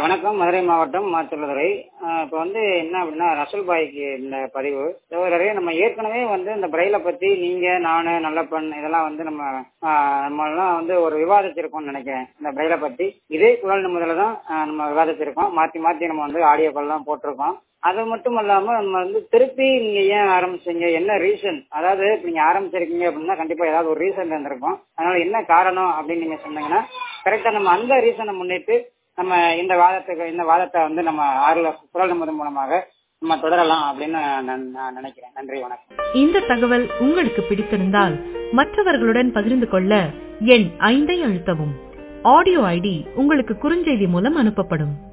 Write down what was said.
வணக்கம். மதுரை மாவட்டம் மாத்துள்ளதுறை. இப்போ என்ன அப்படின்னா ரசூல் பாய்க்கு இந்த பதிவு சகோதரரே, நம்ம ஏற்கனவே இந்த பிரெயில பத்தி நீங்க நானு நல்லப்பன் இதெல்லாம் நம்ம ஒரு விவாதிச்சிருக்கோம்னு நினைக்கிறேன். இந்த பிரெயில பத்தி இதே குரல் முதல்ல தான் நம்ம விவாதிச்சிருக்கோம். மாத்தி மாத்தி நம்ம ஆடியோக்கள் தான் போட்டிருக்கோம். அது மட்டும் இல்லாம நம்ம திருப்பி நீங்க ஏன் ஆரம்பிச்சீங்க, என்ன ரீசன், அதாவது நீங்க ஆரம்பிச்சிருக்கீங்க அப்படின்னா கண்டிப்பா ஏதாவது ஒரு ரீசன் இருந்திருக்கும். அதனால என்ன காரணம் அப்படின்னு நீங்க சொன்னீங்கன்னா கரெக்டா நம்ம அந்த ரீசனை முன்னிட்டு நம்ம இந்த வாதத்தை நம்ம குரல் நமது மூலமாக நம்ம தொடரலாம் அப்படின்னு நான் நினைக்கிறேன். நன்றி, வணக்கம். இந்த தகவல் உங்களுக்கு பிடித்திருந்தால் மற்றவர்களுடன் பகிர்ந்து கொள்ள எண் 5 அழுத்தவும். ஆடியோ ஐடி உங்களுக்கு குறுஞ்செய்தி மூலம் அனுப்பப்படும்.